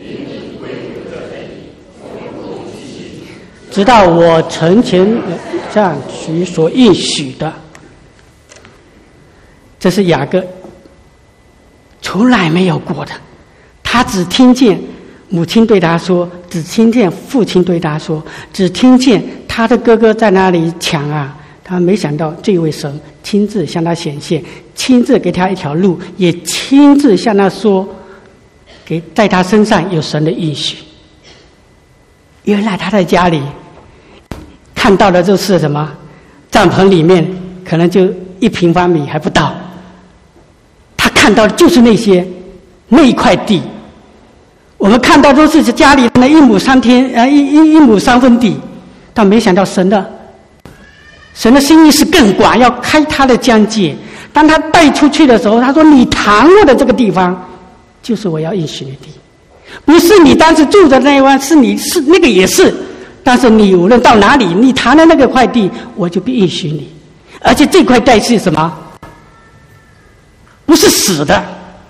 直到我成全上许所应许的。这是雅各从来没有过的，他只听见母亲对他说，只听见父亲对他说，只听见他的哥哥在那里抢啊，他没想到这位神亲自向他显现，亲自给他一条路，也亲自向他说，给在他身上有神的应许。原来他在家里看到的就是什么？帐篷里面可能就一平方米还不到，他看到的就是那些那一块地。我们看到都是家里的一亩三天呃一一一亩三分地，但没想到神的神的心意是更广，要开他的疆界。当他带出去的时候，他说：“你躺卧的这个地方，就是我要应许你的地，不是你当时住的那一湾，是你是那个也是。但是你无论到哪里，你躺的那个块地，我就必应许你。而且这块地是什么？不是死的。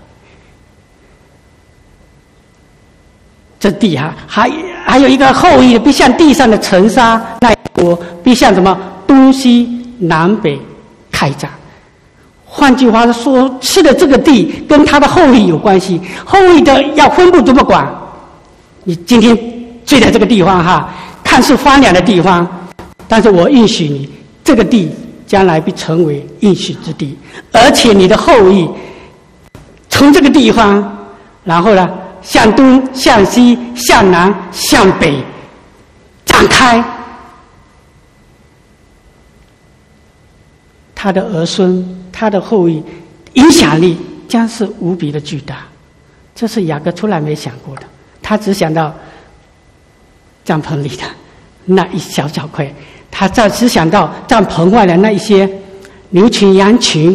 这地哈、啊，还还有一个后裔，必像地上的尘沙那多，必像什么东西南北开展。换句话说，吃的这个地跟他的后裔有关系，后裔的要分布这么广。你今天睡在这个地方哈，看似荒凉的地方，但是我应许你，这个地将来必成为应许之地，而且你的后裔从这个地方，然后呢，向东、向西、向南、向北展开，他的儿孙、他的后裔影响力将是无比的巨大。这是雅各从来没想过的，他只想到帐篷里的那一小小块，他只想到帐篷外的那一些牛群、羊群，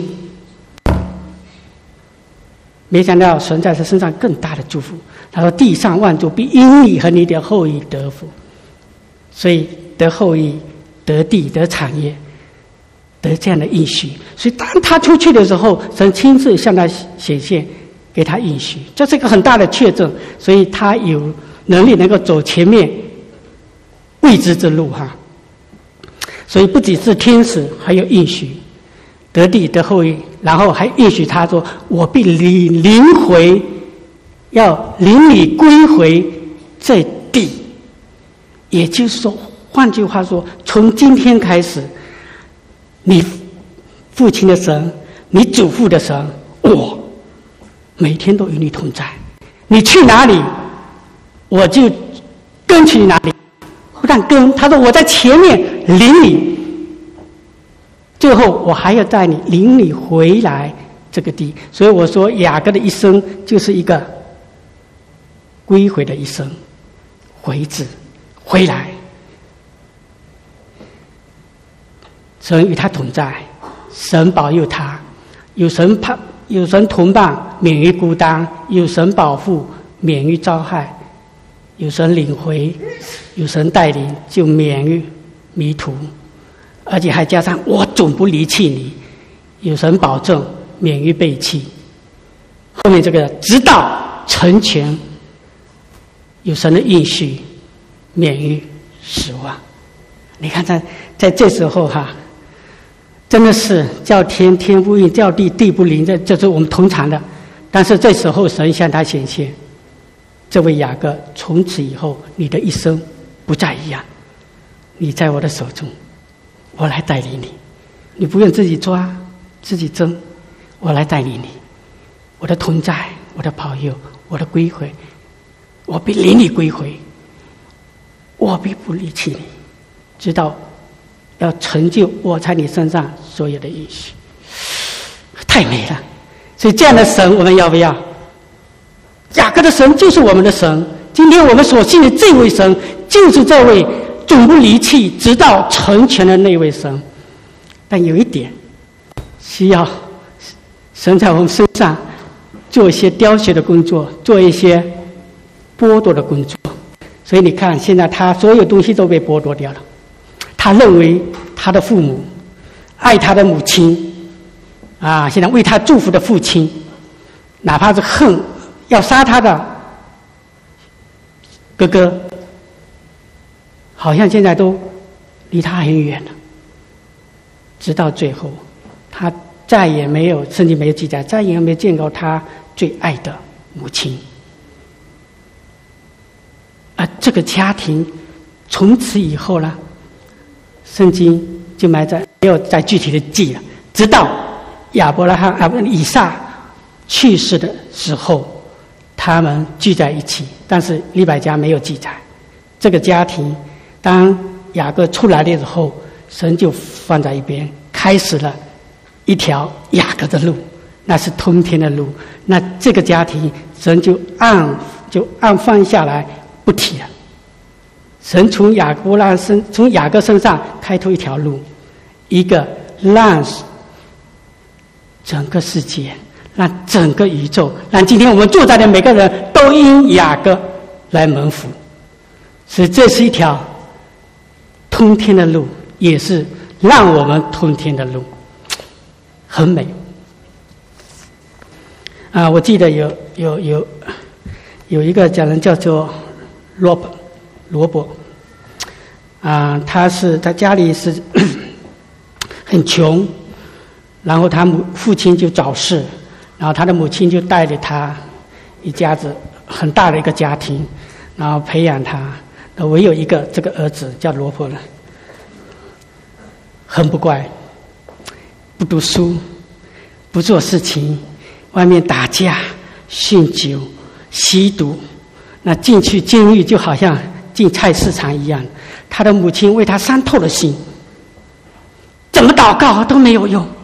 没想到神在他身上更大的祝福。他说：“地上万族必因你和你的后裔得福。”所以得后裔、得地、得产业、得这样的应许。所以当他出去的时候，神亲自向他显现，给他应许，这是一个很大的确证。所以他有能力能够走前面未知之路哈。所以不只是天使，还有应许，得地得后裔，然后还应许他说：“我必领灵回，要领你归回这地。”也就是说，换句话说，从今天开始，你父亲的神，你祖父的神，我每天都与你同在。你去哪里，我就跟去哪里。不但跟，他说我在前面领你，最后我还要带你领你回来这个地。所以我说雅各的一生就是一个归回的一生，回字回来，神与他同在，神保佑他，有神怕有神同伴，免于孤单；有神保护，免于遭害。 有神领回，有神带领，就免于迷途，而且还加上我总不离弃你，有神保证免于背弃。后面这个直到成全，有神的应许，免于死亡。你看在在这时候哈，真的是叫天天不应，叫地地不灵，这这是我们通常的。但是这时候神向他显现，这位雅各，从此以后你的一生不再一样，你在我的手中，我来带领你，你不用自己抓自己争，我来带领你，我的同在，我的保佑，我的归回，我必领你归回，我必不离弃你，直到要成就我在你身上所有的应许。太美了。所以这样的神我们要不要？雅各的神就是我们的神，今天我们所信的这位神就是这位总不离弃直到成全的那位神。但有一点需要神在我们身上做一些雕学的工作，做一些剥夺的工作。所以你看现在他所有东西都被剥夺掉了，他认为他的父母爱他的母亲啊，现在为他祝福的父亲，哪怕是恨要杀他的哥哥，好像现在都离他很远了。直到最后他再也没有，圣经没有记载，再也没有见过他最爱的母亲。而这个家庭从此以后呢，圣经就埋在没有再具体的记了，直到亚伯拉罕啊以撒去世的时候，他们聚在一起，但是利百加没有记载。这个家庭当雅各出来的时候，神就放在一边，开始了一条雅各的路，那是通天的路。那这个家庭神就按就按放下来不提了。神从雅各拉身从雅各身上开拓一条路，一个让整个世界，让整个宇宙，让今天我们坐在的每个人都因雅各来蒙福。所以这是一条通天的路，也是让我们通天的路，很美啊！我记得有有有有一个讲人叫做罗伯罗伯啊，他是他家里是很穷，然后他母父亲就早逝，然后他的母亲就带着他一家子很大的一个家庭，然后培养他。唯有一个这个儿子叫罗伯了，很不乖，不读书，不做事情，外面打架、酗酒、吸毒，那进去监狱就好像进菜市场一样。他的母亲为他伤透了心，怎么祷告都没有用。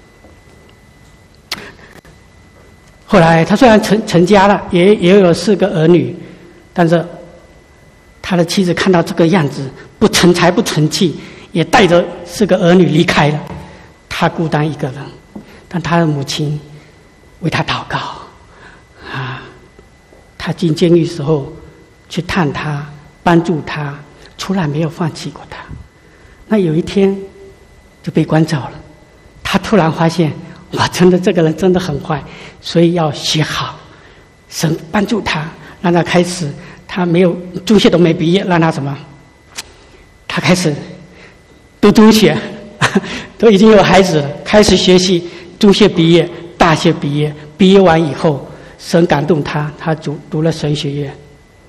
后来他虽然成成家了，也也有四个儿女，但是他的妻子看到这个样子，不成才不成器，也带着四个儿女离开了，他孤单一个人。但他的母亲为他祷告啊，他进监狱时候去探他，帮助他，从来没有放弃过他。那有一天就被关走了，他突然发现，哇，真的这个人真的很坏，所以要学好。神帮助他，让他开始，他没有中学都没毕业，让他什么？他开始读中学，都已经有孩子了，开始学习中学毕业、大学毕业。毕业完以后，神感动他，他读读了神学院。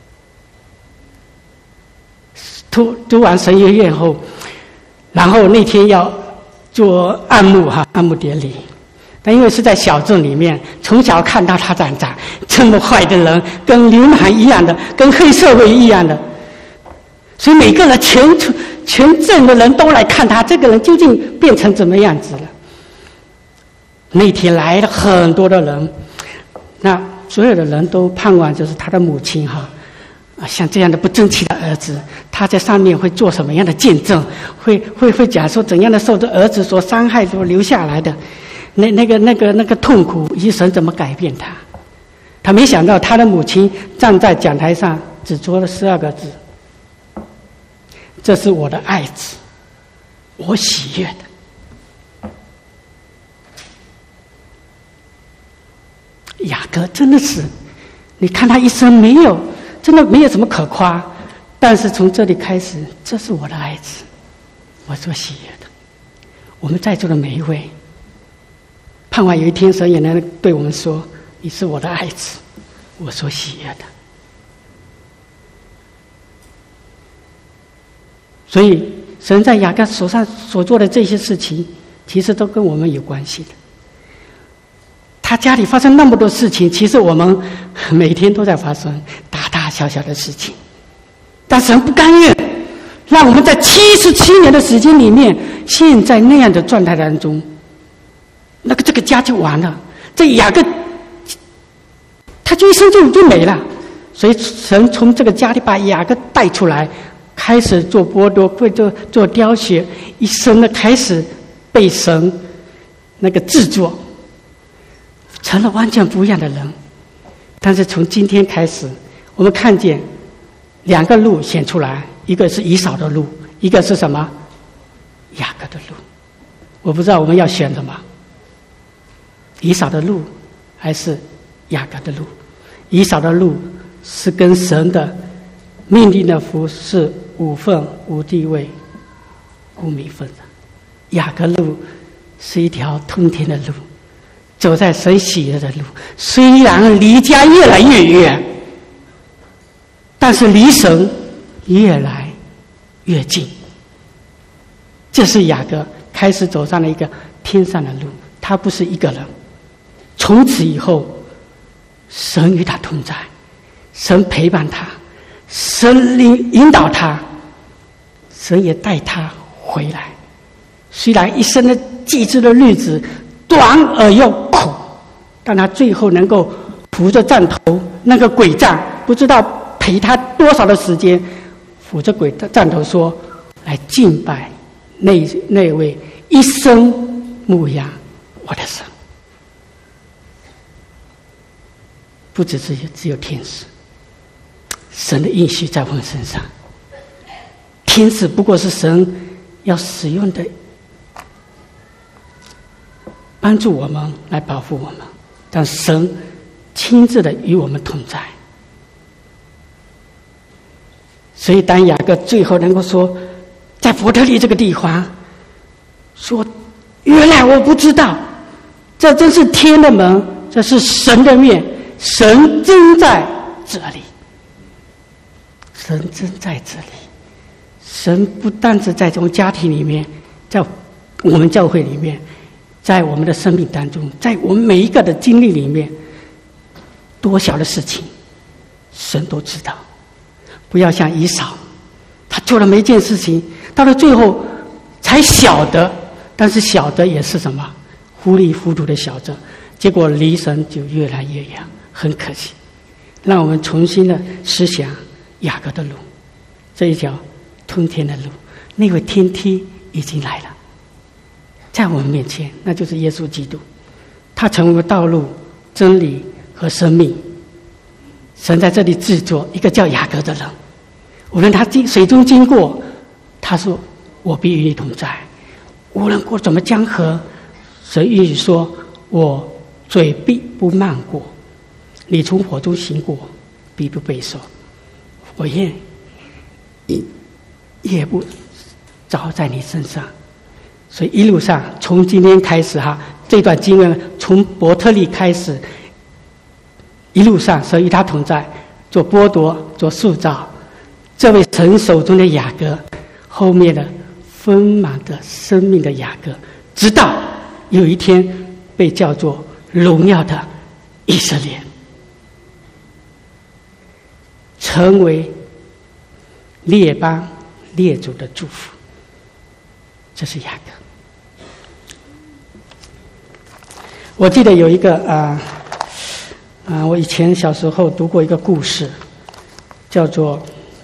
读读完神学院后，然后那天要做按牧哈按牧典礼。但因为是在小镇里面，从小看到他长大，这么坏的人，跟流氓一样的，跟黑社会一样的，所以每个人全全镇的人都来看他，这个人究竟变成怎么样子了。那天来了很多的人，那所有的人都盼望就是他的母亲哈，啊，像这样的不争气的儿子，他在上面会做什么样的见证，会会会讲说怎样的受着儿子所伤害所留下来的那那个那个那个痛苦，以及神怎么改变他。他没想到他的母亲站在讲台上只说了十二个字：这是我的爱子，我喜悦的。雅各真的是，你看他一生没有，真的没有什么可夸，但是从这里开始，这是我的爱子，我所喜悦的。我们在座的每一位，盼望有一天神也能对我们说：你是我的爱子，我所喜悦的。所以神在雅各手上所做的这些事情，其实都跟我们有关系的。他家里发生那么多事情，其实我们每天都在发生大大小小的事情，但神不甘愿让我们在七十七年的时间里面，现在那样的状态当中，那个这个家就完了，这雅各他就一生就就没了。所以神从这个家里把雅各带出来，开始做剥夺，会做做雕学，一生的开始被神那个制作，成了完全不一样的人。但是从今天开始，我们看见两个路显出来，一个是以扫的路，一个是什么？雅各的路。我不知道我们要选什么，以扫的路还是雅各的路？以扫的路是跟神的命令的服是无份无地位无名分的，雅各路是一条通天的路，走在神喜悦的路，虽然离家越来越远，但是离神越来越近。这是雅各开始走上了一个天上的路，他不是一个人，从此以后神与他同在，神陪伴他，神领引导他，神也带他回来。虽然一生的祭祀的日子短而又苦，但他最后能够扶着杖头，那个鬼杖不知道陪他多少的时间，扶着鬼杖头说，来敬拜那那位一生牧养我的神。不只是只有天使，神的应许在我们身上。天使不过是神要使用的，帮助我们来保护我们，但神亲自的与我们同在。所以当雅各最后能够说，在伯特利这个地方说，原来我不知道，这真是天的门，这是神的面，神真在这里，神真在这里。神不但是在这种家庭里面，在我们教会里面，在我们的生命当中，在我们每一个的经历里面，多小的事情神都知道。不要像以扫，他做了每一件事情，到了最后才晓得，但是晓得也是什么，糊里糊涂的晓得，结果离神就越来越远，很可惜。让我们重新的思想雅各的路，这一条通天的路，那位天梯已经来了，在我们面前，那就是耶稣基督，他成为道路、真理和生命。神在这里制作一个叫雅各的人，无论他经水中经过，他说我必与你同在，无论过怎么江河，神允许说我嘴必不漫过，你从火中行过，必不被烧，火焰也不着在你身上。所以一路上从今天开始哈，这段经文从伯特利开始，一路上神与他同在，做剥夺，做塑造，这位神手中的雅各，后面的丰满的生命的雅各，直到有一天被叫做荣耀的以色列，成为列邦列祖的祝福。这是雅各。我记得有一个啊啊，我以前小时候读过一个故事，叫做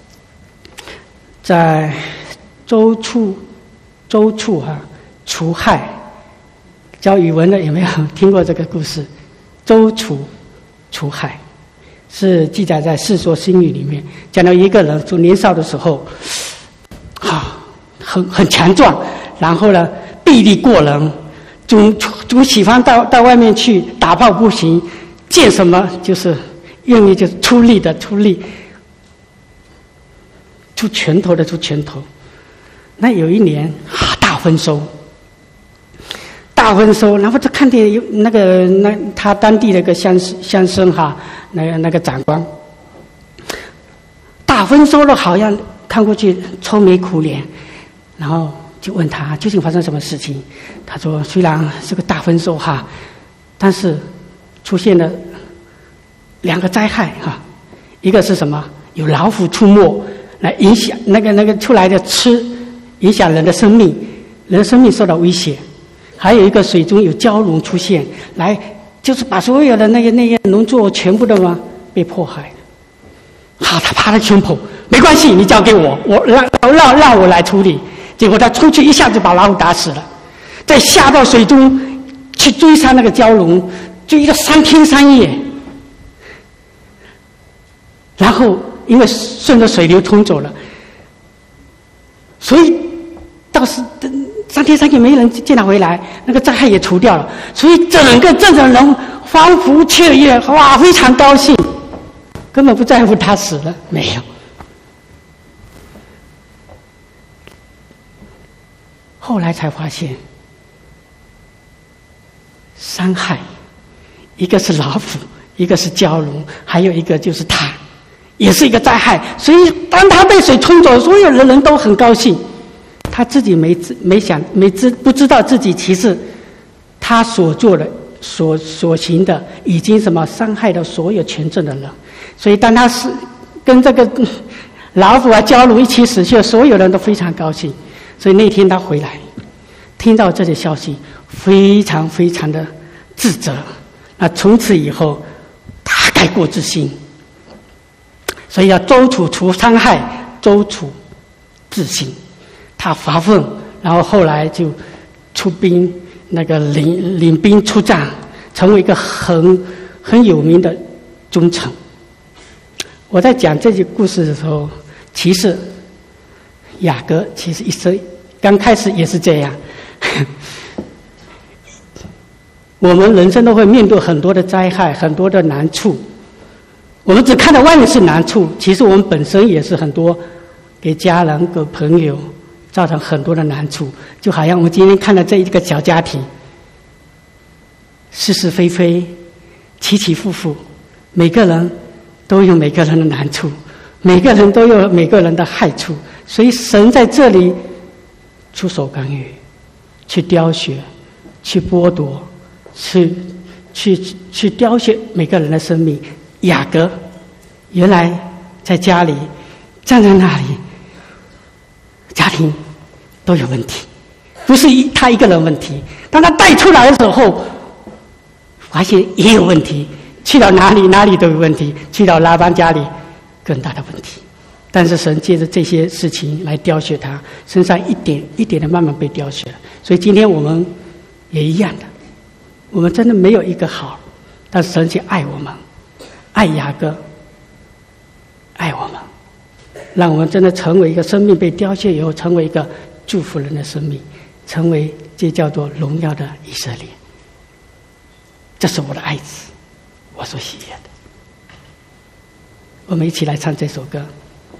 在周处周处哈、啊、除害。教语文的有没有听过这个故事？周处除害， 是记载在《世说新语》里面，讲到一个人从年少的时候，啊，很很强壮，然后呢，臂力过人，总总喜欢到到外面去打抱不平，见什么就是愿意就是出力的出力，出拳头的出拳头。那有一年啊，大丰收。大丰收，然后就看见有那个那他当地的一个乡乡绅哈，那个那个长官，大丰收了，好像看过去愁眉苦脸，然后就问他究竟发生什么事情。他说虽然是个大丰收哈，但是出现了两个灾害哈，一个是什么？有老虎出没来影响那个那个出来的吃，影响人的生命，人的生命受到威胁。还有一个水中有蛟龙出现，来就是把所有的那个那些农作全部都嘛被迫害。好，他拍了胸脯，没关系，你交给我，我让让让我来处理。结果他出去一下子把老虎打死了，再下到水中去追杀那个蛟龙，追了三天三夜。然后因为顺着水流冲走了，所以到时三天三夜没人见他回来，那个灾害也除掉了，所以整个镇上人欢呼雀跃，哇，非常高兴，根本不在乎他死了没有。后来才发现，三害，一个是老虎，一个是蛟龙，还有一个就是他，也是一个灾害。所以当他被水冲走，所有的人都很高兴。他自己没知没想没知不知道自己其实他所做的所所行的已经什么伤害了所有全镇的人，所以当他是跟这个老虎啊蛟龙一起死去，所有人都非常高兴。所以那天他回来，听到这些消息，非常非常的自责。那从此以后，他改过自新。所以要周处除伤害，周处自新。他发愤，然后后来就出兵，那个领领兵出战，成为一个很很有名的忠臣。我在讲这些故事的时候，其实雅各其实一生刚开始也是这样。我们人生都会面对很多的灾害，很多的难处。我们只看到外面是难处，其实我们本身也是很多给家人、给朋友造成很多的难处。就好像我们今天看到这一个小家庭，是是非非，起起伏伏，每个人都有每个人的难处，每个人都有每个人的害处。所以神在这里出手干预，去雕削，去剥夺，去去去雕削每个人的生命。雅各原来在家里站在那里，家庭都有问题，不是他一个人问题。当他带出来的时候，发现也有问题，去到哪里哪里都有问题，去到拉班家里更大的问题。但是神借着这些事情来雕削他，身上一点一点的慢慢被雕削了。所以今天我们也一样的，我们真的没有一个好，但是神却爱我们，爱雅各，爱我们，让我们真的成为一个生命被雕削以后，成为一个祝福人的生命，成为这叫做荣耀的以色列。这是我的爱子，我所喜悦的。我们一起来唱这首歌。